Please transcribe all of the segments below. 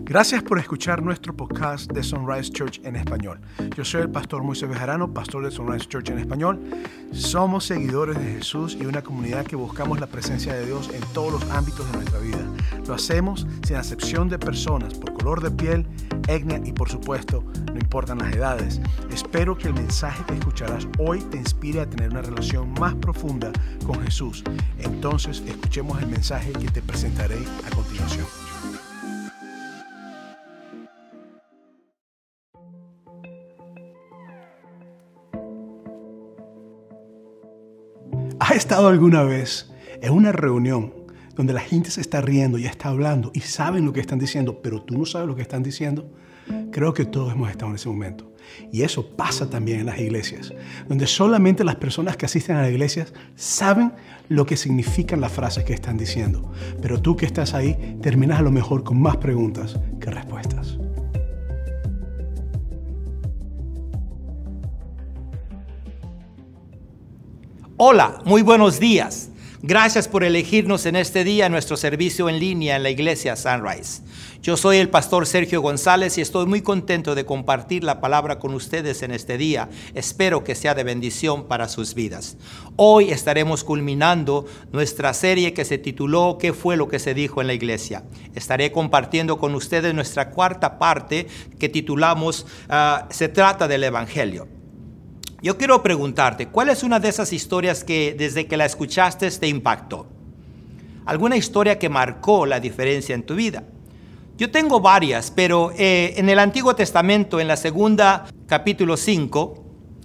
Gracias por escuchar nuestro podcast de Sunrise Church en español. Yo soy el pastor Moisés Bejarano, pastor de Sunrise Church en español. Somos seguidores de Jesús y una comunidad que buscamos la presencia de Dios en todos los ámbitos de nuestra vida. Lo hacemos sin acepción de personas, por color de piel, etnia y por supuesto, no importan las edades. Espero que el mensaje que escucharás hoy te inspire a tener una relación más profunda con Jesús. Entonces, escuchemos el mensaje que te presentaré a continuación. ¿Has estado alguna vez en una reunión donde la gente se está riendo y está hablando y saben lo que están diciendo, pero tú no sabes lo que están diciendo? Creo que todos hemos estado en ese momento. Y eso pasa también en las iglesias, donde solamente las personas que asisten a las iglesias saben lo que significan las frases que están diciendo. Pero tú que estás ahí, terminas a lo mejor con más preguntas que respuestas. Hola, muy buenos días. Gracias por elegirnos en este día en nuestro servicio en línea en la iglesia Sunrise. Yo soy el pastor Sergio González y estoy muy contento de compartir la palabra con ustedes en este día. Espero que sea de bendición para sus vidas. Hoy estaremos culminando nuestra serie que se tituló ¿Qué fue lo que se dijo en la iglesia? Estaré compartiendo con ustedes nuestra cuarta parte que titulamos Se trata del Evangelio. Yo quiero preguntarte, ¿cuál es una de esas historias que desde que la escuchaste te impactó? ¿Alguna historia que marcó la diferencia en tu vida? Yo tengo varias, pero en el Antiguo Testamento, en la segunda capítulo 5,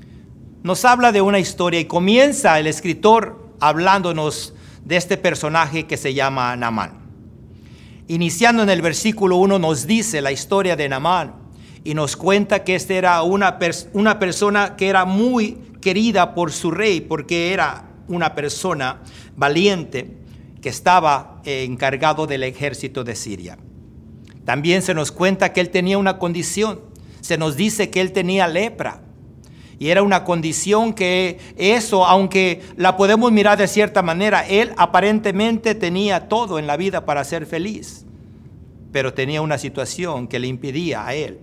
nos habla de una historia y comienza el escritor hablándonos de este personaje que se llama Naamán. Iniciando en el versículo 1 nos dice la historia de Naamán. Y nos cuenta que este era una persona que era muy querida por su rey, porque era una persona valiente que estaba encargado del ejército de Siria. También se nos cuenta que él tenía una condición. Se nos dice que él tenía lepra. Y era una condición que eso, aunque la podemos mirar de cierta manera, él aparentemente tenía todo en la vida para ser feliz. Pero tenía una situación que le impedía a él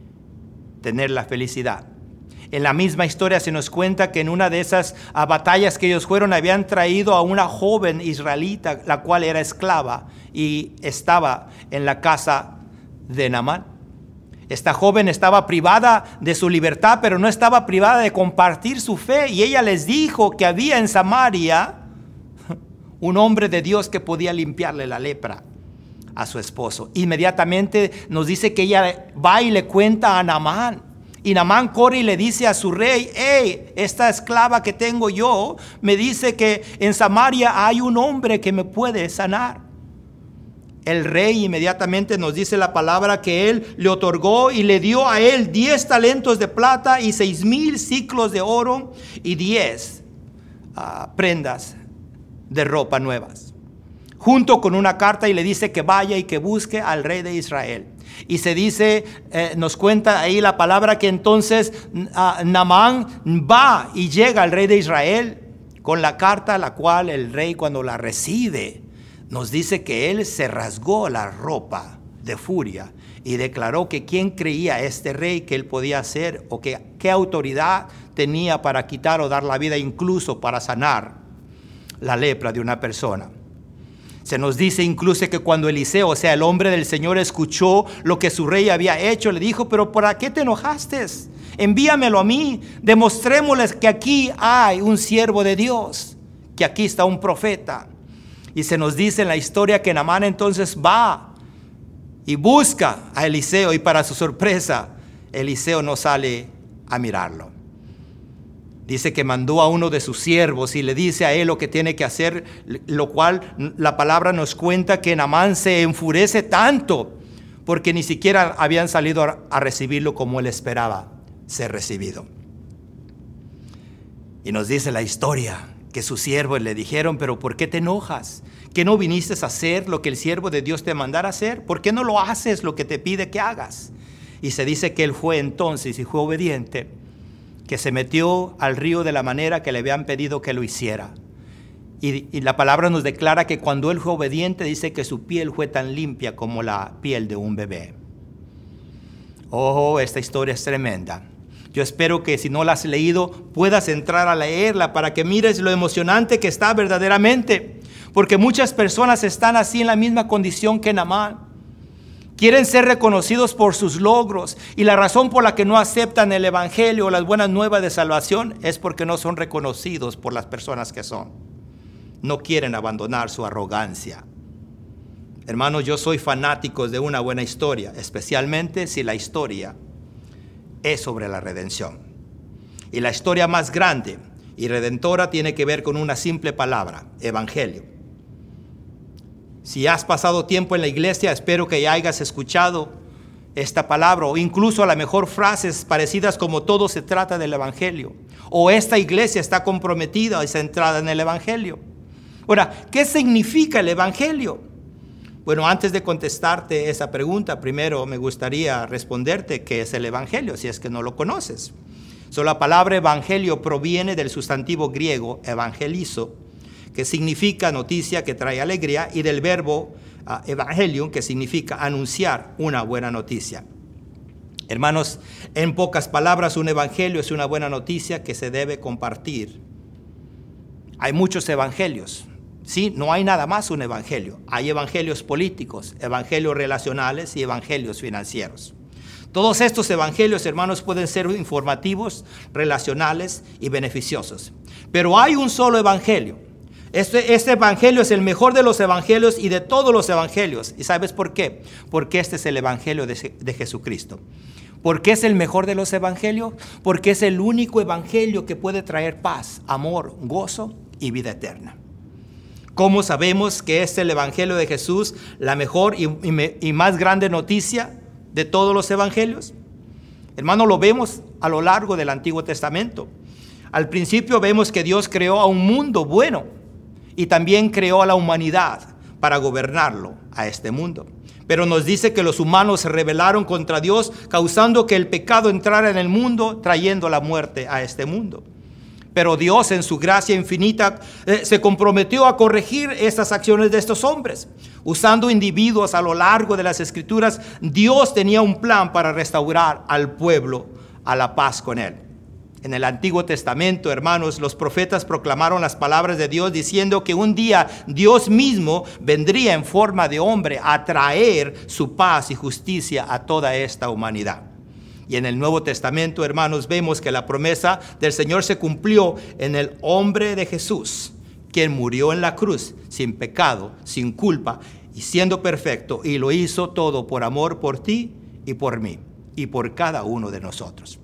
tener la felicidad. En la misma historia se nos cuenta que en una de esas batallas que ellos fueron, habían traído a una joven israelita, la cual era esclava y estaba en la casa de Naamán. Esta joven estaba privada de su libertad, pero no estaba privada de compartir su fe. Y ella les dijo que había en Samaria un hombre de Dios que podía limpiarle la lepra a su esposo. Inmediatamente nos dice que ella va y le cuenta a Naamán. Y Naamán corre y le dice a su rey: hey, esta esclava que tengo yo me dice que en Samaria hay un hombre que me puede sanar. El rey inmediatamente nos dice la palabra que él le otorgó y le dio a él 10 talentos de plata y 6,000 siclos de oro y 10 prendas de ropa nuevas, junto con una carta, y le dice que vaya y que busque al rey de Israel. Y se dice, nos cuenta ahí la palabra que entonces Naamán va y llega al rey de Israel con la carta, la cual el rey, cuando la recibe, nos dice que él se rasgó la ropa de furia y declaró que quién creía este rey que él podía hacer, o que qué autoridad tenía para quitar o dar la vida, incluso para sanar la lepra de una persona. Se nos dice incluso que cuando Eliseo, o sea, el hombre del Señor, escuchó lo que su rey había hecho, le dijo: pero ¿por qué te enojaste? Envíamelo a mí, demostrémosles que aquí hay un siervo de Dios, que aquí está un profeta. Y se nos dice en la historia que Naamán entonces va y busca a Eliseo, y para su sorpresa, Eliseo no sale a mirarlo. Dice que mandó a uno de sus siervos y le dice a él lo que tiene que hacer, lo cual la palabra nos cuenta que Naamán se enfurece tanto porque ni siquiera habían salido a recibirlo como él esperaba ser recibido. Y nos dice la historia que sus siervos le dijeron: pero ¿por qué te enojas? ¿Que no viniste a hacer lo que el siervo de Dios te mandara hacer? ¿Por qué no lo haces lo que te pide que hagas? Y se dice que él fue entonces y fue obediente, que se metió al río de la manera que le habían pedido que lo hiciera. Y la palabra nos declara que cuando él fue obediente, dice que su piel fue tan limpia como la piel de un bebé. Oh, esta historia es tremenda. Yo espero que si no la has leído, puedas entrar a leerla para que mires lo emocionante que está verdaderamente. Porque muchas personas están así en la misma condición que Naamán. Quieren ser reconocidos por sus logros, y la razón por la que no aceptan el evangelio o las buenas nuevas de salvación es porque no son reconocidos por las personas que son. No quieren abandonar su arrogancia. Hermanos, yo soy fanático de una buena historia, especialmente si la historia es sobre la redención. Y la historia más grande y redentora tiene que ver con una simple palabra: evangelio. Si has pasado tiempo en la iglesia, espero que ya hayas escuchado esta palabra, o incluso a lo mejor frases parecidas como todo se trata del evangelio, o esta iglesia está comprometida y centrada en el evangelio. Ahora, ¿qué significa el evangelio? Bueno, antes de contestarte esa pregunta, primero me gustaría responderte qué es el evangelio, si es que no lo conoces. La palabra evangelio proviene del sustantivo griego evangelizo, que significa noticia que trae alegría, y del verbo evangelium, que significa anunciar una buena noticia. Hermanos, en pocas palabras, un evangelio es una buena noticia que se debe compartir. Hay muchos evangelios, ¿sí? No hay nada más un evangelio. Hay evangelios políticos, evangelios relacionales y evangelios financieros. Todos estos evangelios, hermanos, pueden ser informativos, relacionales y beneficiosos. Pero hay un solo evangelio. Este evangelio es el mejor de los evangelios y de todos los evangelios. ¿Y sabes por qué? Porque este es el evangelio de Jesucristo. ¿Por qué es el mejor de los evangelios? Porque es el único evangelio que puede traer paz, amor, gozo y vida eterna. ¿Cómo sabemos que es el evangelio de Jesús la mejor y más grande noticia de todos los evangelios? Hermano, lo vemos a lo largo del Antiguo Testamento. Al principio vemos que Dios creó a un mundo bueno, y también creó a la humanidad para gobernarlo a este mundo. Pero nos dice que los humanos se rebelaron contra Dios, causando que el pecado entrara en el mundo, trayendo la muerte a este mundo. Pero Dios, en su gracia infinita, se comprometió a corregir estas acciones de estos hombres. Usando individuos a lo largo de las Escrituras, Dios tenía un plan para restaurar al pueblo a la paz con él. En el Antiguo Testamento, hermanos, los profetas proclamaron las palabras de Dios diciendo que un día Dios mismo vendría en forma de hombre a traer su paz y justicia a toda esta humanidad. Y en el Nuevo Testamento, hermanos, vemos que la promesa del Señor se cumplió en el hombre de Jesús, quien murió en la cruz sin pecado, sin culpa y siendo perfecto, y lo hizo todo por amor por ti y por mí y por cada uno de nosotros.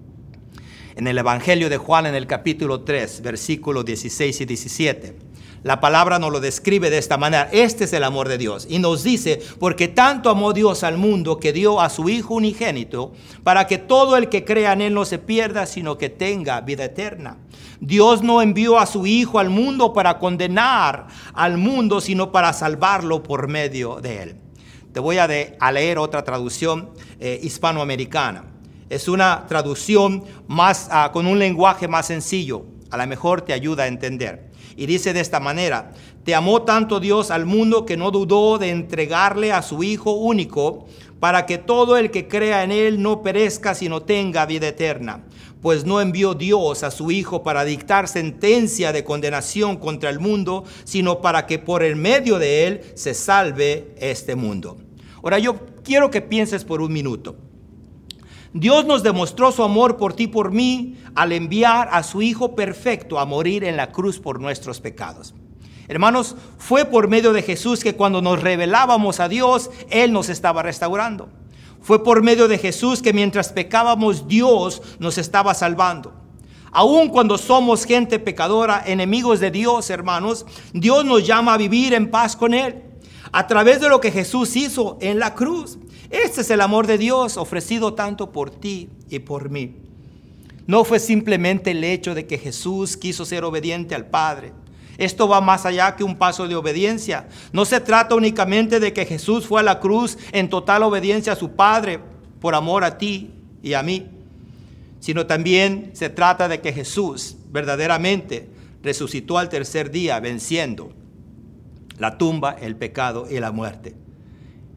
En el Evangelio de Juan, en el capítulo 3, versículos 16 y 17, la palabra nos lo describe de esta manera. Este es el amor de Dios. Y nos dice: porque tanto amó Dios al mundo que dio a su Hijo unigénito, para que todo el que crea en él no se pierda, sino que tenga vida eterna. Dios no envió a su Hijo al mundo para condenar al mundo, sino para salvarlo por medio de él. Te voy a leer otra traducción hispanoamericana. Es una traducción más con un lenguaje más sencillo. A lo mejor te ayuda a entender. Y dice de esta manera: te amó tanto Dios al mundo que no dudó de entregarle a su Hijo único, para que todo el que crea en él no perezca, sino tenga vida eterna. Pues no envió Dios a su Hijo para dictar sentencia de condenación contra el mundo, sino para que por el medio de él se salve este mundo. Ahora yo quiero que pienses por un minuto. Dios nos demostró su amor por ti y por mí al enviar a su Hijo perfecto a morir en la cruz por nuestros pecados. Hermanos, fue por medio de Jesús que cuando nos revelábamos a Dios, Él nos estaba restaurando. Fue por medio de Jesús que mientras pecábamos, Dios nos estaba salvando. Aun cuando somos gente pecadora, enemigos de Dios, hermanos, Dios nos llama a vivir en paz con Él, a través de lo que Jesús hizo en la cruz. Este es el amor de Dios ofrecido tanto por ti y por mí. No fue simplemente el hecho de que Jesús quiso ser obediente al Padre. Esto va más allá que un paso de obediencia. No se trata únicamente de que Jesús fue a la cruz en total obediencia a su Padre por amor a ti y a mí, sino también se trata de que Jesús verdaderamente resucitó al tercer día, venciendo la tumba, el pecado y la muerte.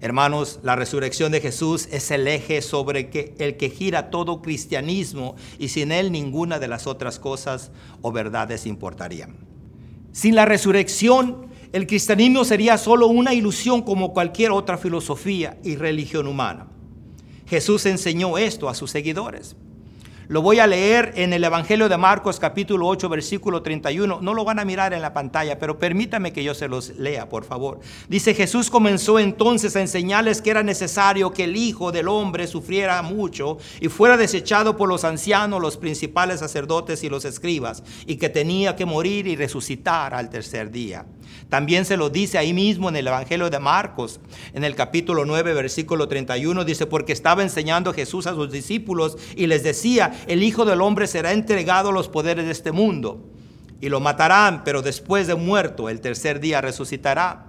Hermanos, la resurrección de Jesús es el eje sobre el que gira todo cristianismo, y sin él ninguna de las otras cosas o verdades importarían. Sin la resurrección, el cristianismo sería solo una ilusión como cualquier otra filosofía y religión humana. Jesús enseñó esto a sus seguidores. Lo voy a leer en el Evangelio de Marcos, capítulo 8, versículo 31. No lo van a mirar en la pantalla, pero permítame que yo se los lea, por favor. Dice: Jesús comenzó entonces a enseñarles que era necesario que el Hijo del Hombre sufriera mucho y fuera desechado por los ancianos, los principales sacerdotes y los escribas, y que tenía que morir y resucitar al tercer día. También se lo dice ahí mismo en el Evangelio de Marcos, en el capítulo 9, versículo 31, dice: porque estaba enseñando Jesús a sus discípulos y les decía: el Hijo del Hombre será entregado a los poderes de este mundo y lo matarán, pero después de muerto el tercer día resucitará.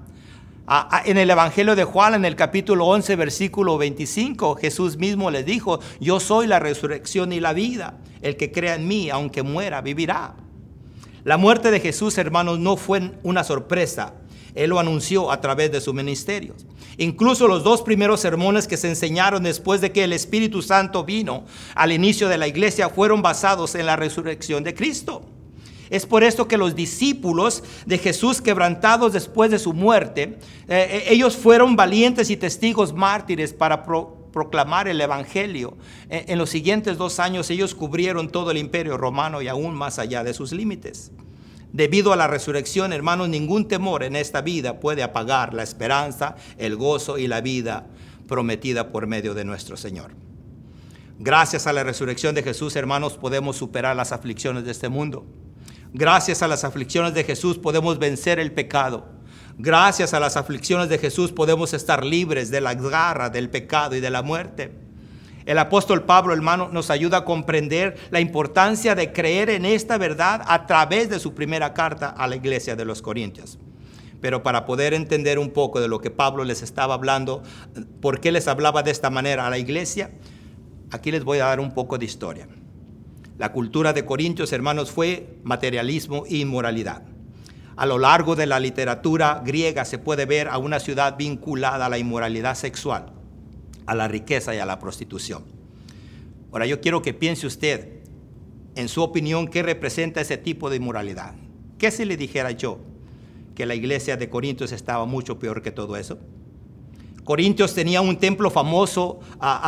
En el Evangelio de Juan, en el capítulo 11, versículo 25, Jesús mismo les dijo: yo soy la resurrección y la vida. El que crea en mí, aunque muera, vivirá. La muerte de Jesús, hermanos, no fue una sorpresa. Él lo anunció a través de sus ministerios. Incluso los dos primeros sermones que se enseñaron después de que el Espíritu Santo vino al inicio de la iglesia fueron basados en la resurrección de Cristo. Es por esto que los discípulos de Jesús, quebrantados después de su muerte, ellos fueron valientes y testigos mártires para proclamar el Evangelio. En los siguientes 2 años ellos cubrieron todo el imperio romano y aún más allá de sus límites. Debido a la resurrección, hermanos, ningún temor en esta vida puede apagar la esperanza, el gozo y la vida prometida por medio de nuestro Señor. Gracias a la resurrección de Jesús, hermanos, podemos superar las aflicciones de este mundo. Gracias a las aflicciones de Jesús podemos vencer el pecado. Gracias a las aflicciones de Jesús podemos estar libres de la garra del pecado y de la muerte. El apóstol Pablo, hermano, nos ayuda a comprender la importancia de creer en esta verdad a través de su primera carta a la iglesia de los Corintios. Pero para poder entender un poco de lo que Pablo les estaba hablando, por qué les hablaba de esta manera a la iglesia, aquí les voy a dar un poco de historia. La cultura de Corintios, hermanos, fue materialismo e inmoralidad. A lo largo de la literatura griega se puede ver a una ciudad vinculada a la inmoralidad sexual, a la riqueza y a la prostitución. Ahora yo quiero que piense usted, en su opinión, ¿qué representa ese tipo de inmoralidad? ¿Qué si le dijera yo que la iglesia de Corintios estaba mucho peor que todo eso? Corintios tenía un templo famoso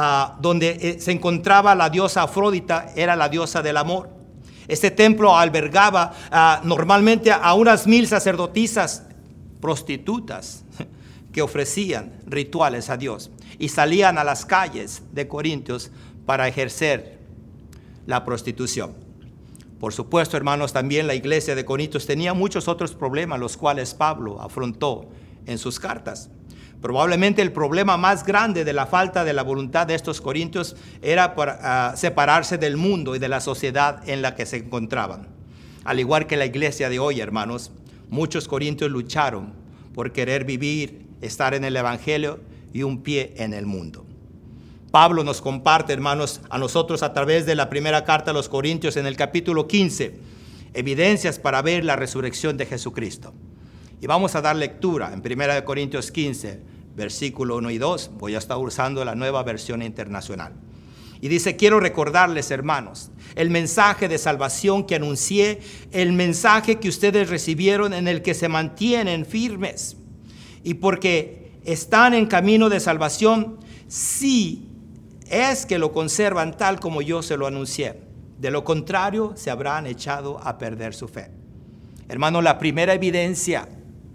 donde se encontraba la diosa Afrodita, era la diosa del amor. Este templo albergaba normalmente a unas 1000 sacerdotisas prostitutas que ofrecían rituales a Dios y salían a las calles de Corintios para ejercer la prostitución. Por supuesto, hermanos, también la iglesia de Corintios tenía muchos otros problemas, los cuales Pablo afrontó en sus cartas. Probablemente el problema más grande de la falta de la voluntad de estos corintios era separarse del mundo y de la sociedad en la que se encontraban. Al igual que la iglesia de hoy, hermanos, muchos corintios lucharon por querer vivir, estar en el Evangelio y un pie en el mundo. Pablo nos comparte, hermanos, a nosotros a través de la primera carta a los Corintios en el capítulo 15, evidencias para ver la resurrección de Jesucristo. Y vamos a dar lectura en 1 Corintios 15, versículo 1 y 2. Voy a estar usando la Nueva Versión Internacional. Y dice: quiero recordarles, hermanos, el mensaje de salvación que anuncié, el mensaje que ustedes recibieron, en el que se mantienen firmes. Y porque están en camino de salvación, sí es que lo conservan tal como yo se lo anuncié. De lo contrario, se habrán echado a perder su fe. Hermano, la primera evidencia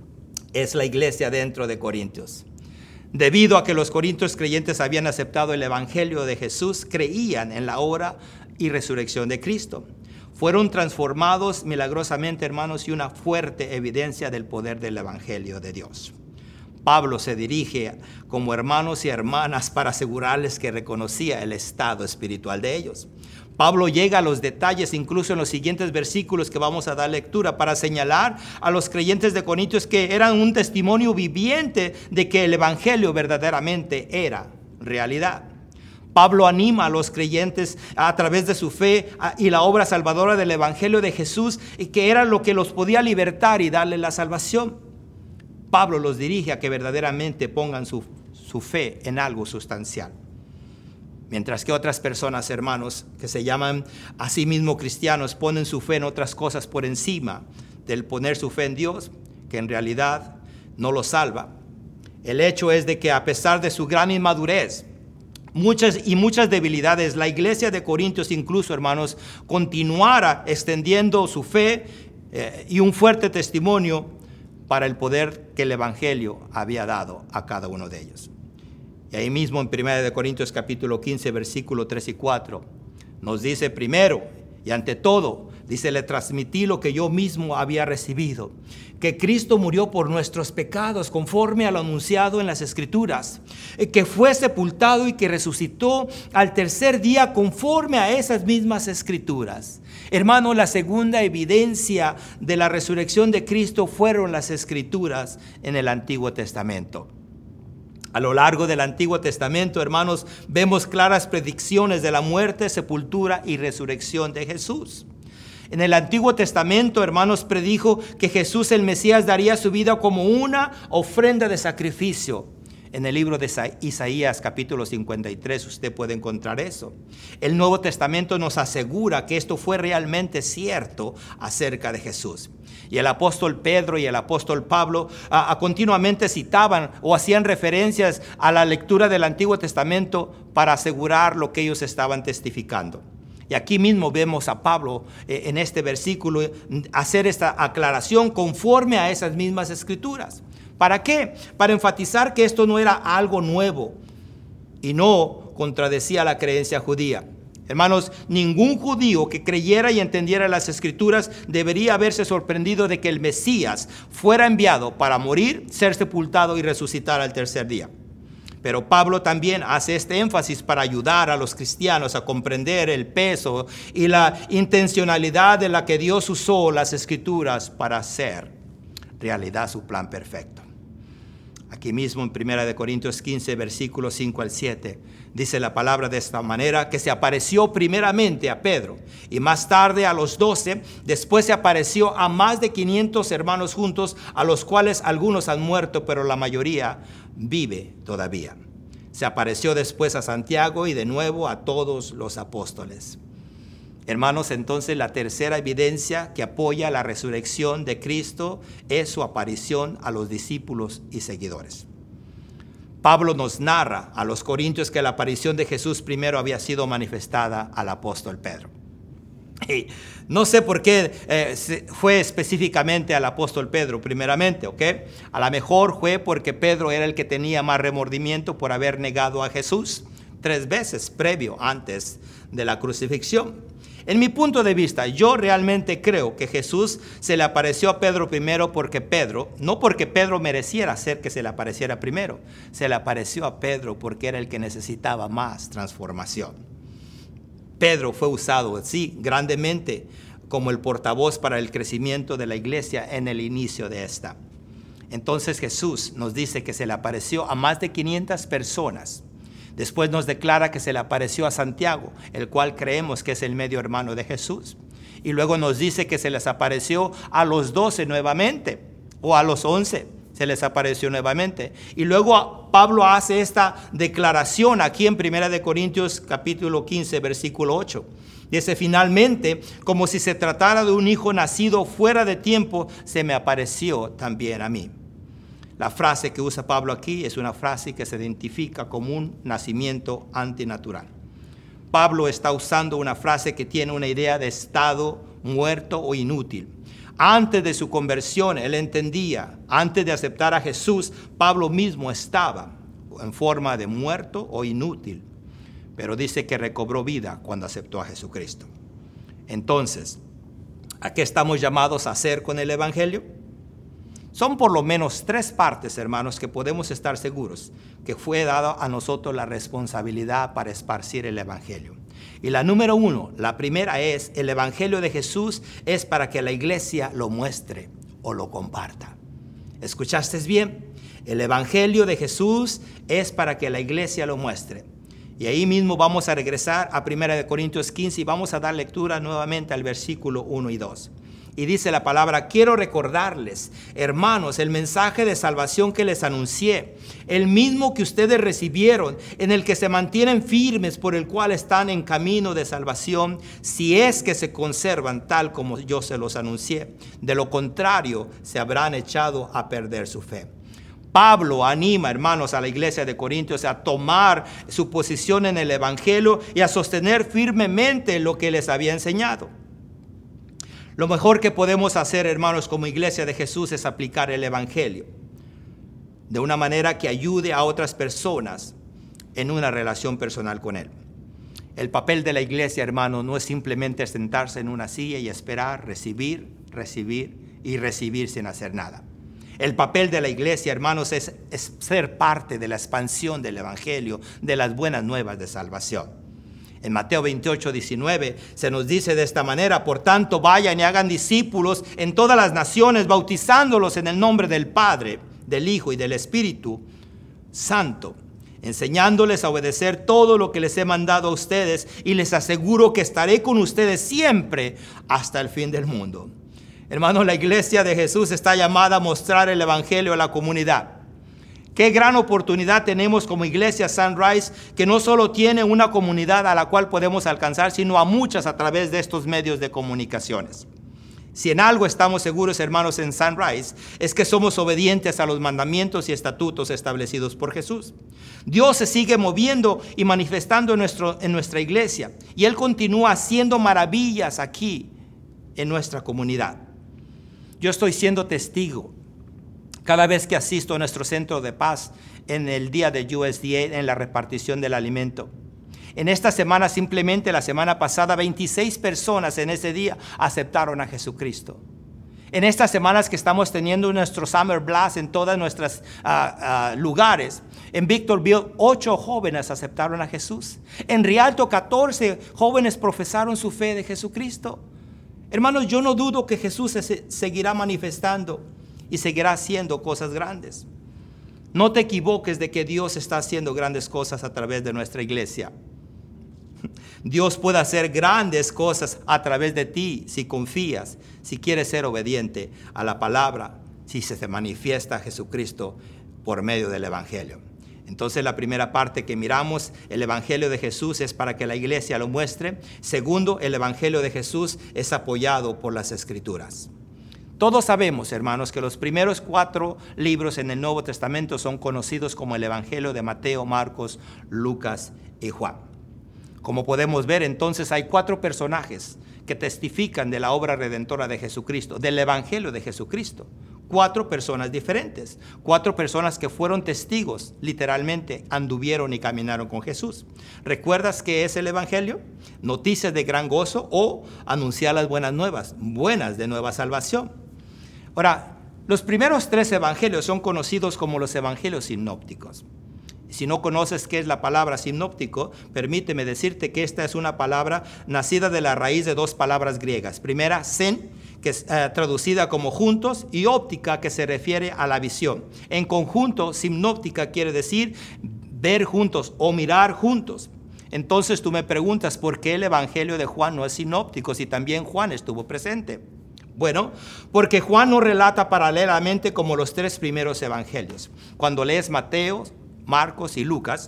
es la iglesia dentro de Corintios. Debido a que los corintios creyentes habían aceptado el Evangelio de Jesús, creían en la obra y resurrección de Cristo. Fueron transformados milagrosamente, hermanos, y una fuerte evidencia del poder del Evangelio de Dios. Pablo se dirige como hermanos y hermanas para asegurarles que reconocía el estado espiritual de ellos. Pablo llega a los detalles, incluso en los siguientes versículos que vamos a dar lectura, para señalar a los creyentes de Corintios que eran un testimonio viviente de que el Evangelio verdaderamente era realidad. Pablo anima a los creyentes a través de su fe y la obra salvadora del Evangelio de Jesús, y que era lo que los podía libertar y darle la salvación. Pablo los dirige a que verdaderamente pongan su su fe en algo sustancial. Mientras que otras personas, hermanos, que se llaman a sí mismos cristianos, ponen su fe en otras cosas por encima del poner su fe en Dios, que en realidad no los salva. El hecho es de que a pesar de su gran inmadurez, muchas debilidades, la iglesia de Corintios incluso, hermanos, continuara extendiendo su fe y un fuerte testimonio para el poder que el evangelio había dado a cada uno de ellos. Y ahí mismo en 1 Corintios capítulo 15, versículo 3 y 4, nos dice: primero y ante todo, dice, le transmití lo que yo mismo había recibido, que Cristo murió por nuestros pecados conforme a lo anunciado en las Escrituras, que fue sepultado y que resucitó al tercer día conforme a esas mismas Escrituras. Hermano, la segunda evidencia de la resurrección de Cristo fueron las Escrituras en el Antiguo Testamento. A lo largo del Antiguo Testamento, hermanos, vemos claras predicciones de la muerte, sepultura y resurrección de Jesús. En el Antiguo Testamento, hermanos, predijo que Jesús el Mesías daría su vida como una ofrenda de sacrificio. En el libro de Isaías capítulo 53 usted puede encontrar eso. El Nuevo Testamento nos asegura que esto fue realmente cierto acerca de Jesús. Y el apóstol Pedro y el apóstol Pablo continuamente citaban o hacían referencias a la lectura del Antiguo Testamento para asegurar lo que ellos estaban testificando. Y aquí mismo vemos a Pablo en este versículo hacer esta aclaración conforme a esas mismas escrituras. ¿Para qué? Para enfatizar que esto no era algo nuevo y no contradecía la creencia judía. Hermanos, ningún judío que creyera y entendiera las Escrituras debería haberse sorprendido de que el Mesías fuera enviado para morir, ser sepultado y resucitar al tercer día. Pero Pablo también hace este énfasis para ayudar a los cristianos a comprender el peso y la intencionalidad de la que Dios usó las Escrituras para hacer realidad su plan perfecto. Aquí mismo en 1 Corintios 15, versículos 5 al 7, dice la palabra de esta manera: que se apareció primeramente a Pedro y más tarde a los 12, después se apareció a más de 500 hermanos juntos, a los cuales algunos han muerto, pero la mayoría vive todavía. Se apareció después a Santiago y de nuevo a todos los apóstoles. Hermanos, entonces la tercera evidencia que apoya la resurrección de Cristo es su aparición a los discípulos y seguidores. Pablo nos narra a los corintios que la aparición de Jesús primero había sido manifestada al apóstol Pedro. Y no sé por qué fue específicamente al apóstol Pedro primeramente, ¿ok? A lo mejor fue porque Pedro era el que tenía más remordimiento por haber negado a Jesús 3 veces previo antes de la crucifixión. En mi punto de vista, yo realmente creo que Jesús se le apareció a Pedro primero no porque Pedro mereciera ser que se le apareciera primero, se le apareció a Pedro porque era el que necesitaba más transformación. Pedro fue usado, sí, grandemente como el portavoz para el crecimiento de la iglesia en el inicio de esta. Entonces Jesús nos dice que se le apareció a más de 500 personas. Después nos declara que se le apareció a Santiago, el cual creemos que es el medio hermano de Jesús. Y luego nos dice que se les apareció a los 12 nuevamente, o a los 11 se les apareció nuevamente. Y luego Pablo hace esta declaración aquí en 1 Corintios capítulo 15, versículo 8. Dice: finalmente, como si se tratara de un hijo nacido fuera de tiempo, se me apareció también a mí. La frase que usa Pablo aquí es una frase que se identifica como un nacimiento antinatural. Pablo está usando una frase que tiene una idea de estado muerto o inútil. Antes de su conversión, él entendía, antes de aceptar a Jesús, Pablo mismo estaba en forma de muerto o inútil. Pero dice que recobró vida cuando aceptó a Jesucristo. Entonces, ¿a qué estamos llamados a hacer con el Evangelio? Son por lo menos 3 partes, hermanos, que podemos estar seguros que fue dada a nosotros la responsabilidad para esparcir el Evangelio. Y la número 1, la primera es: el Evangelio de Jesús es para que la iglesia lo muestre o lo comparta. ¿Escuchaste bien? El Evangelio de Jesús es para que la iglesia lo muestre. Y ahí mismo vamos a regresar a 1 Corintios 15 y vamos a dar lectura nuevamente al versículo 1 y 2. Y dice la palabra: quiero recordarles, hermanos, el mensaje de salvación que les anuncié, el mismo que ustedes recibieron, en el que se mantienen firmes, por el cual están en camino de salvación, si es que se conservan tal como yo se los anuncié. De lo contrario, se habrán echado a perder su fe. Pablo anima, hermanos, a la iglesia de Corintios a tomar su posición en el evangelio y a sostener firmemente lo que les había enseñado. Lo mejor que podemos hacer, hermanos, como iglesia de Jesús, es aplicar el evangelio de una manera que ayude a otras personas en una relación personal con Él. El papel de la iglesia, hermanos, no es simplemente sentarse en una silla y esperar, recibir y recibir sin hacer nada. El papel de la iglesia, hermanos, es ser parte de la expansión del evangelio, de las buenas nuevas de salvación. En Mateo 28:19 se nos dice de esta manera: por tanto, vayan y hagan discípulos en todas las naciones, bautizándolos en el nombre del Padre, del Hijo y del Espíritu Santo, enseñándoles a obedecer todo lo que les he mandado a ustedes, y les aseguro que estaré con ustedes siempre hasta el fin del mundo. Hermanos, la iglesia de Jesús está llamada a mostrar el evangelio a la comunidad. Qué gran oportunidad tenemos como iglesia Sunrise, que no solo tiene una comunidad a la cual podemos alcanzar, sino a muchas a través de estos medios de comunicaciones. Si en algo estamos seguros, hermanos, en Sunrise, es que somos obedientes a los mandamientos y estatutos establecidos por Jesús. Dios se sigue moviendo y manifestando en nuestra iglesia, y Él continúa haciendo maravillas aquí en nuestra comunidad. Yo estoy siendo testigo cada vez que asisto a nuestro centro de paz en el día de USDA, en la repartición del alimento. En esta semana, simplemente la semana pasada, 26 personas en ese día aceptaron a Jesucristo. En estas semanas que estamos teniendo nuestro Summer Blast en todas nuestras lugares, en Victorville 8 jóvenes aceptaron a Jesús. En Rialto 14 jóvenes profesaron su fe de Jesucristo. Hermanos, yo no dudo que Jesús se seguirá manifestando y seguirá haciendo cosas grandes. No te equivoques de que Dios está haciendo grandes cosas a través de nuestra iglesia. Dios puede hacer grandes cosas a través de ti si confías, si quieres ser obediente a la palabra, si se te manifiesta Jesucristo por medio del evangelio. Entonces, la primera parte que miramos, el evangelio de Jesús, es para que la iglesia lo muestre. Segundo, el evangelio de Jesús es apoyado por las escrituras. Todos sabemos, hermanos, que los primeros 4 libros en el Nuevo Testamento son conocidos como el evangelio de Mateo, Marcos, Lucas y Juan. Como podemos ver, entonces hay 4 personajes que testifican de la obra redentora de Jesucristo, del evangelio de Jesucristo. 4 personas diferentes, 4 personas que fueron testigos, literalmente anduvieron y caminaron con Jesús. ¿Recuerdas qué es el evangelio? Noticias de gran gozo, o anunciar las buenas nuevas, buenas de nueva salvación. Ahora, los primeros 3 evangelios son conocidos como los evangelios sinópticos. Si no conoces qué es la palabra sinóptico, permíteme decirte que esta es una palabra nacida de la raíz de 2 palabras griegas. Primera, sen, que es traducida como juntos, y óptica, que se refiere a la visión. En conjunto, sinóptica quiere decir ver juntos o mirar juntos. Entonces tú me preguntas, ¿por qué el evangelio de Juan no es sinóptico si también Juan estuvo presente? Bueno, porque Juan no relata paralelamente como los 3 primeros evangelios. Cuando lees Mateo, Marcos y Lucas,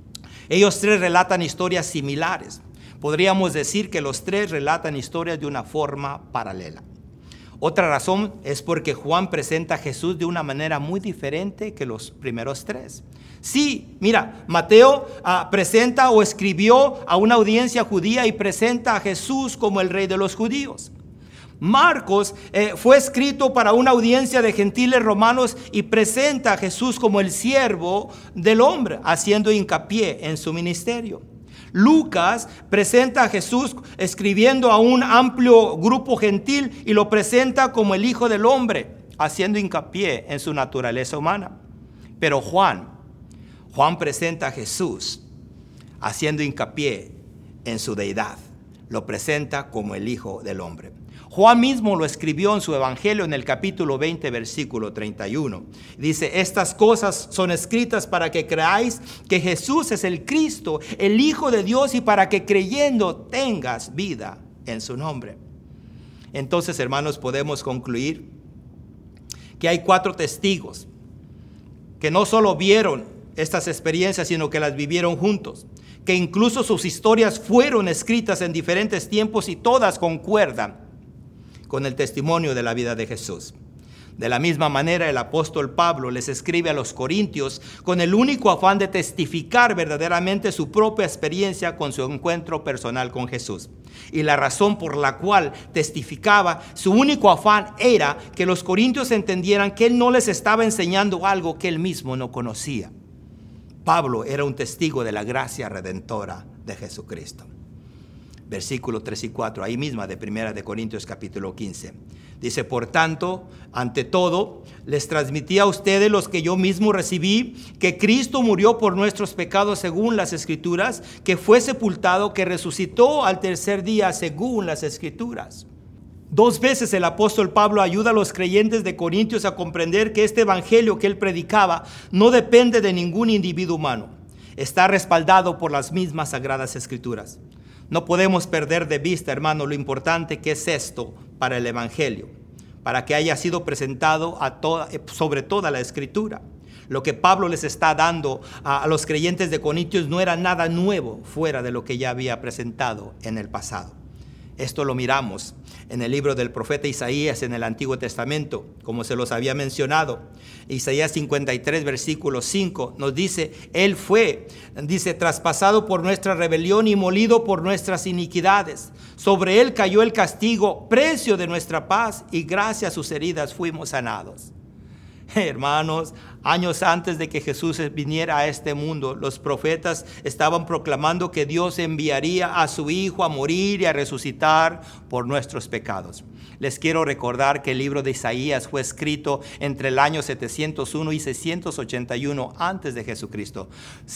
ellos 3 relatan historias similares. Podríamos decir que los 3 relatan historias de una forma paralela. Otra razón es porque Juan presenta a Jesús de una manera muy diferente que los primeros 3. Sí, mira, Mateo presenta o escribió a una audiencia judía y presenta a Jesús como el rey de los judíos. Marcos fue escrito para una audiencia de gentiles romanos y presenta a Jesús como el siervo del hombre, haciendo hincapié en su ministerio. Lucas presenta a Jesús escribiendo a un amplio grupo gentil y lo presenta como el Hijo del Hombre, haciendo hincapié en su naturaleza humana. Pero Juan presenta a Jesús haciendo hincapié en su deidad. Lo presenta como el Hijo del Hombre. Juan mismo lo escribió en su evangelio en el capítulo 20, versículo 31. Dice: estas cosas son escritas para que creáis que Jesús es el Cristo, el Hijo de Dios, y para que creyendo tengas vida en su nombre. Entonces, hermanos, podemos concluir que hay 4 testigos que no solo vieron estas experiencias, sino que las vivieron juntos, que incluso sus historias fueron escritas en diferentes tiempos y todas concuerdan con el testimonio de la vida de Jesús. De la misma manera, el apóstol Pablo les escribe a los corintios con el único afán de testificar verdaderamente su propia experiencia con su encuentro personal con Jesús. Y la razón por la cual testificaba, su único afán era que los corintios entendieran que él no les estaba enseñando algo que él mismo no conocía. Pablo era un testigo de la gracia redentora de Jesucristo. Versículos 3 y 4, ahí misma de 1 de Corintios capítulo 15. Dice, por tanto, ante todo, les transmití a ustedes los que yo mismo recibí, que Cristo murió por nuestros pecados según las Escrituras, que fue sepultado, que resucitó al tercer día según las Escrituras. 2 veces el apóstol Pablo ayuda a los creyentes de Corintios a comprender que este evangelio que él predicaba no depende de ningún individuo humano. Está respaldado por las mismas sagradas Escrituras. No podemos perder de vista, hermano, lo importante que es esto para el evangelio, para que haya sido presentado sobre toda la Escritura. Lo que Pablo les está dando a los creyentes de Corintios no era nada nuevo fuera de lo que ya había presentado en el pasado. Esto lo miramos en el libro del profeta Isaías en el Antiguo Testamento, como se los había mencionado. Isaías 53, versículo 5 nos dice, Él fue, traspasado por nuestra rebelión y molido por nuestras iniquidades. Sobre Él cayó el castigo, precio de nuestra paz, y gracias a sus heridas fuimos sanados. Hermanos, años antes de que Jesús viniera a este mundo, los profetas estaban proclamando que Dios enviaría a su Hijo a morir y a resucitar por nuestros pecados. Les quiero recordar que el libro de Isaías fue escrito entre el año 701 y 681 antes de Jesucristo.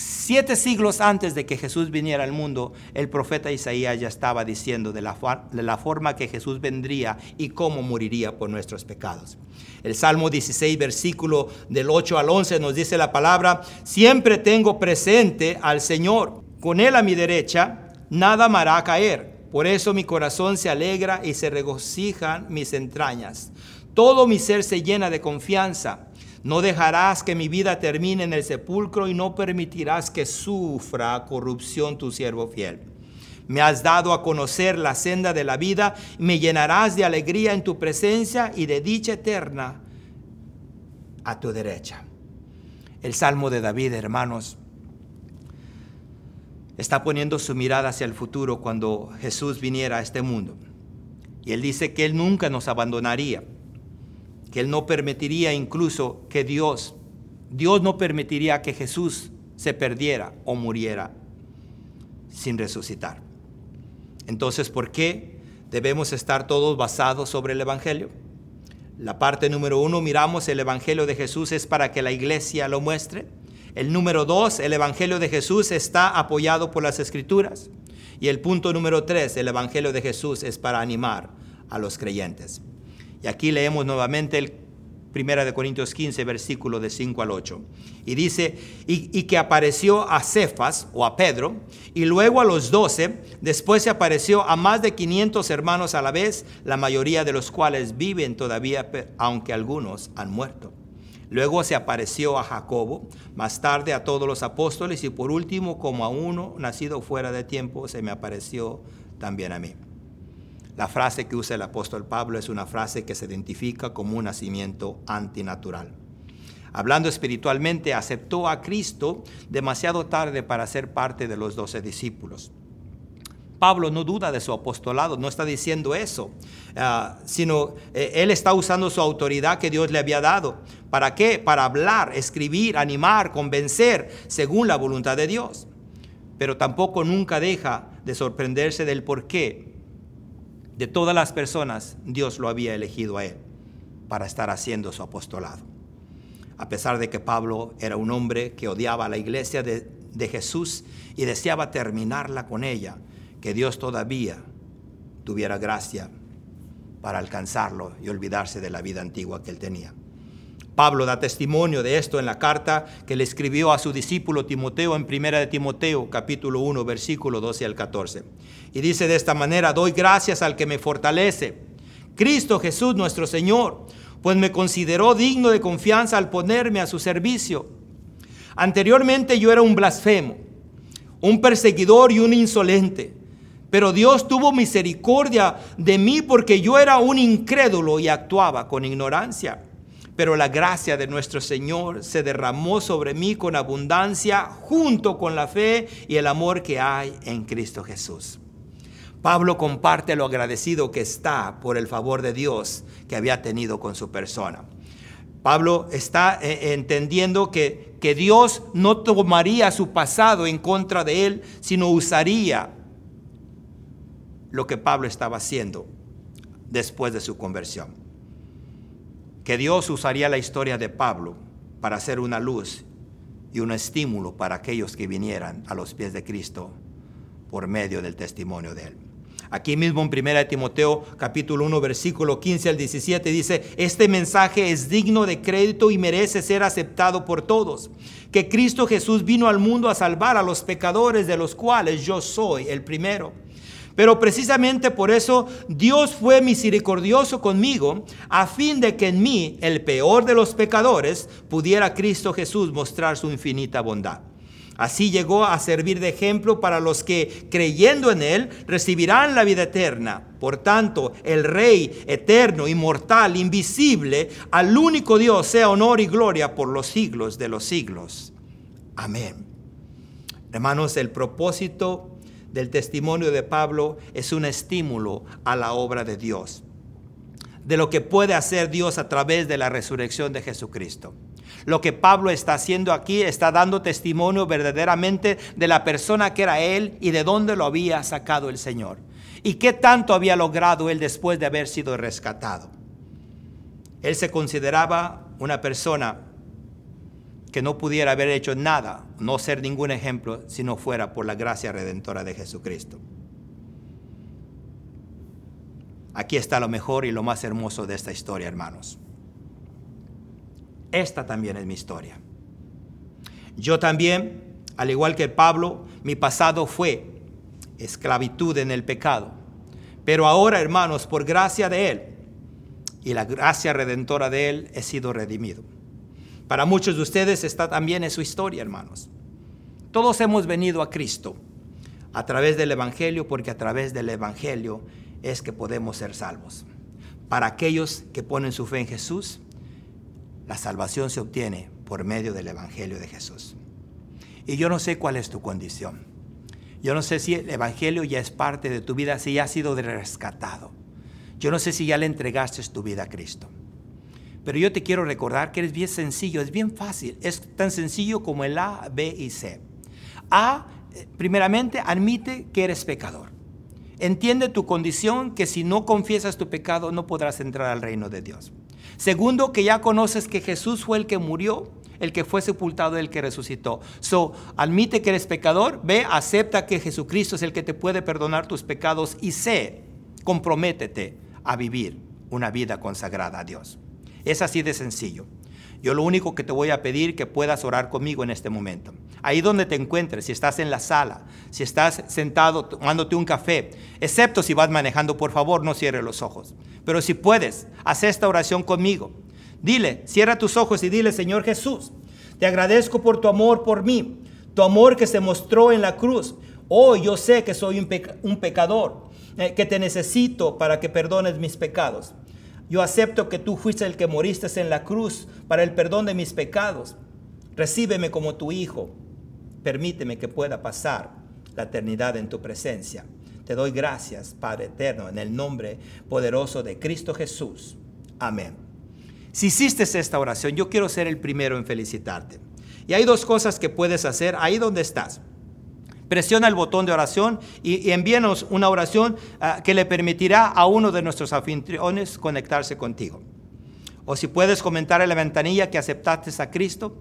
7 siglos antes de que Jesús viniera al mundo, el profeta Isaías ya estaba diciendo de la forma que Jesús vendría y cómo moriría por nuestros pecados. El Salmo 16, versículo del 8 al 11 nos dice la palabra, siempre tengo presente al Señor, con Él a mi derecha, nada me hará caer. Por eso mi corazón se alegra y se regocijan mis entrañas. Todo mi ser se llena de confianza. No dejarás que mi vida termine en el sepulcro y no permitirás que sufra corrupción tu siervo fiel. Me has dado a conocer la senda de la vida, y me llenarás de alegría en tu presencia y de dicha eterna a tu derecha. El Salmo de David, hermanos, está poniendo su mirada hacia el futuro cuando Jesús viniera a este mundo. Y él dice que él nunca nos abandonaría, que él no permitiría incluso que Dios no permitiría que Jesús se perdiera o muriera sin resucitar. Entonces, ¿por qué debemos estar todos basados sobre el Evangelio? La parte número 1, miramos el Evangelio de Jesús es para que la iglesia lo muestre. El número 2, el Evangelio de Jesús está apoyado por las Escrituras. Y el punto número 3, el Evangelio de Jesús es para animar a los creyentes. Y aquí leemos nuevamente el 1 de Corintios 15, versículo de 5 al 8. Y dice, y que apareció a Cefas o a Pedro, y luego a los 12, después se apareció a más de 500 hermanos a la vez, la mayoría de los cuales viven todavía, aunque algunos han muerto. Luego se apareció a Jacobo, más tarde a todos los apóstoles, y por último, como a uno nacido fuera de tiempo, se me apareció también a mí. La frase que usa el apóstol Pablo es una frase que se identifica como un nacimiento antinatural. Hablando espiritualmente, aceptó a Cristo demasiado tarde para ser parte de los 12 discípulos. Pablo no duda de su apostolado, no está diciendo eso, sino él está usando su autoridad que Dios le había dado. ¿Para qué? Para hablar, escribir, animar, convencer, según la voluntad de Dios. Pero tampoco nunca deja de sorprenderse del porqué. De todas las personas, Dios lo había elegido a él para estar haciendo su apostolado. A pesar de que Pablo era un hombre que odiaba a la iglesia de Jesús y deseaba terminarla con ella, que Dios todavía tuviera gracia para alcanzarlo y olvidarse de la vida antigua que él tenía. Pablo da testimonio de esto en la carta que le escribió a su discípulo Timoteo en 1 de Timoteo, capítulo 1, versículo 12 al 14. Y dice de esta manera, doy gracias al que me fortalece, Cristo Jesús nuestro Señor, pues me consideró digno de confianza al ponerme a su servicio. Anteriormente yo era un blasfemo, un perseguidor y un insolente, pero Dios tuvo misericordia de mí porque yo era un incrédulo y actuaba con ignorancia. Pero la gracia de nuestro Señor se derramó sobre mí con abundancia junto con la fe y el amor que hay en Cristo Jesús. Pablo comparte lo agradecido que está por el favor de Dios que había tenido con su persona. Pablo está entendiendo que Dios no tomaría su pasado en contra de él, sino usaría lo que Pablo estaba haciendo después de su conversión. Que Dios usaría la historia de Pablo para hacer una luz y un estímulo para aquellos que vinieran a los pies de Cristo por medio del testimonio de él. Aquí mismo en 1 Timoteo capítulo 1 versículo 15 al 17 dice: este mensaje es digno de crédito y merece ser aceptado por todos, que Cristo Jesús vino al mundo a salvar a los pecadores, de los cuales yo soy el primero. Pero precisamente por eso Dios fue misericordioso conmigo, a fin de que en mí, el peor de los pecadores, pudiera Cristo Jesús mostrar su infinita bondad. Así llegó a servir de ejemplo para los que, creyendo en él, recibirán la vida eterna. Por tanto, el Rey eterno, inmortal, invisible, al único Dios sea honor y gloria por los siglos de los siglos. Amén. Hermanos, el propósito del testimonio de Pablo es un estímulo a la obra de Dios, de lo que puede hacer Dios a través de la resurrección de Jesucristo. Lo que Pablo está haciendo aquí está dando testimonio verdaderamente de la persona que era él y de dónde lo había sacado el Señor. Y qué tanto había logrado él después de haber sido rescatado. Él se consideraba una persona que no pudiera haber hecho nada, no ser ningún ejemplo, si no fuera por la gracia redentora de Jesucristo. Aquí está lo mejor y lo más hermoso de esta historia, hermanos. Esta también es mi historia. Yo también, al igual que Pablo, mi pasado fue esclavitud en el pecado. Pero ahora, hermanos, por gracia de Él y la gracia redentora de Él, he sido redimido. Para muchos de ustedes esta también es su historia, hermanos. Todos hemos venido a Cristo a través del Evangelio, porque a través del Evangelio es que podemos ser salvos. Para aquellos que ponen su fe en Jesús, la salvación se obtiene por medio del Evangelio de Jesús. Y yo no sé cuál es tu condición. Yo no sé si el Evangelio ya es parte de tu vida, si ya has sido rescatado. Yo no sé si ya le entregaste tu vida a Cristo. Pero yo te quiero recordar que es bien sencillo, es bien fácil. Es tan sencillo como el A, B y C. A, primeramente, admite que eres pecador. Entiende tu condición, que si no confiesas tu pecado no podrás entrar al reino de Dios. Segundo, que ya conoces que Jesús fue el que murió, el que fue sepultado, el que resucitó. Admite que eres pecador. B, acepta que Jesucristo es el que te puede perdonar tus pecados. Y C, comprométete a vivir una vida consagrada a Dios. Es así de sencillo. Yo lo único que te voy a pedir que puedas orar conmigo en este momento. Ahí donde te encuentres, si estás en la sala, si estás sentado tomándote un café, excepto si vas manejando, por favor no cierres los ojos. Pero si puedes, haz esta oración conmigo. Dile, cierra tus ojos y dile: Señor Jesús, te agradezco por tu amor por mí, tu amor que se mostró en la cruz. Hoy yo sé que soy un pecador, que te necesito para que perdones mis pecados. Yo acepto que tú fuiste el que moriste en la cruz para el perdón de mis pecados. Recíbeme como tu hijo. Permíteme que pueda pasar la eternidad en tu presencia. Te doy gracias, Padre eterno, en el nombre poderoso de Cristo Jesús. Amén. Si hiciste esta oración, yo quiero ser el primero en felicitarte. Y hay dos cosas que puedes hacer ahí donde estás. Presiona el botón de oración y envíanos una oración que le permitirá a uno de nuestros anfitriones conectarse contigo. O si puedes comentar en la ventanilla que aceptaste a Cristo,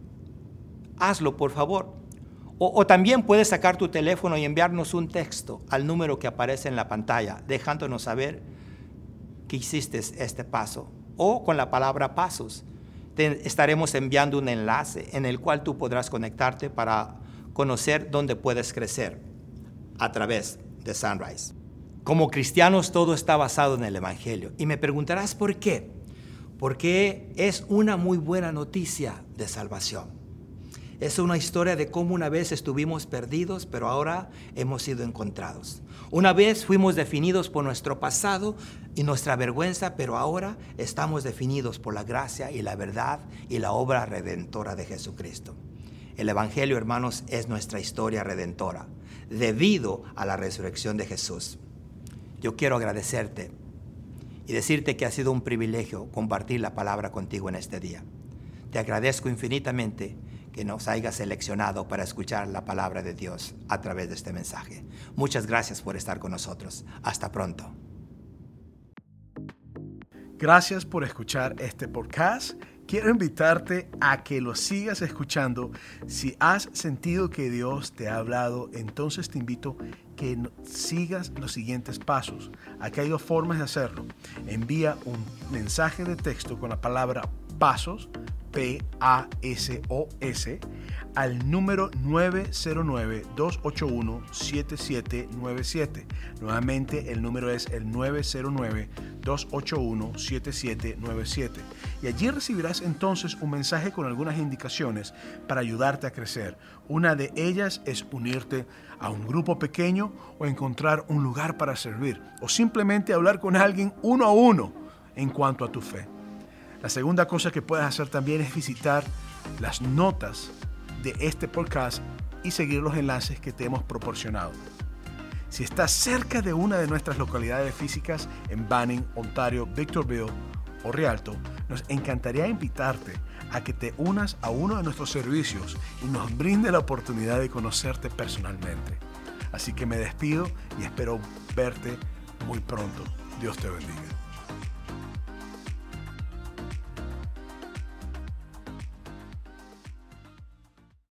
hazlo por favor. O también puedes sacar tu teléfono y enviarnos un texto al número que aparece en la pantalla, dejándonos saber que hiciste este paso. O con la palabra pasos, te estaremos enviando un enlace en el cual tú podrás conectarte para conocer dónde puedes crecer a través de Sunrise. Como cristianos todo está basado en el Evangelio. Y me preguntarás ¿por qué? Porque es una muy buena noticia de salvación. Es una historia de cómo una vez estuvimos perdidos, pero ahora hemos sido encontrados. Una vez fuimos definidos por nuestro pasado y nuestra vergüenza, pero ahora estamos definidos por la gracia y la verdad y la obra redentora de Jesucristo. El Evangelio, hermanos, es nuestra historia redentora, debido a la resurrección de Jesús. Yo quiero agradecerte y decirte que ha sido un privilegio compartir la palabra contigo en este día. Te agradezco infinitamente que nos hayas seleccionado para escuchar la palabra de Dios a través de este mensaje. Muchas gracias por estar con nosotros. Hasta pronto. Gracias por escuchar este podcast. Quiero invitarte a que lo sigas escuchando. Si has sentido que Dios te ha hablado, entonces te invito que sigas los siguientes pasos. Aquí hay dos formas de hacerlo. Envía un mensaje de texto con la palabra PASOS, PASOS, al número 909-281-7797. Nuevamente el número es el 909-281-7797. Y allí recibirás entonces un mensaje con algunas indicaciones para ayudarte a crecer. Una de ellas es unirte a un grupo pequeño o encontrar un lugar para servir, o simplemente hablar con alguien uno a uno en cuanto a tu fe. La segunda cosa que puedes hacer también es visitar las notas de este podcast y seguir los enlaces que te hemos proporcionado. Si estás cerca de una de nuestras localidades físicas en Banning, Ontario, Victorville o Rialto, nos encantaría invitarte a que te unas a uno de nuestros servicios y nos brinde la oportunidad de conocerte personalmente. Así que me despido y espero verte muy pronto. Dios te bendiga.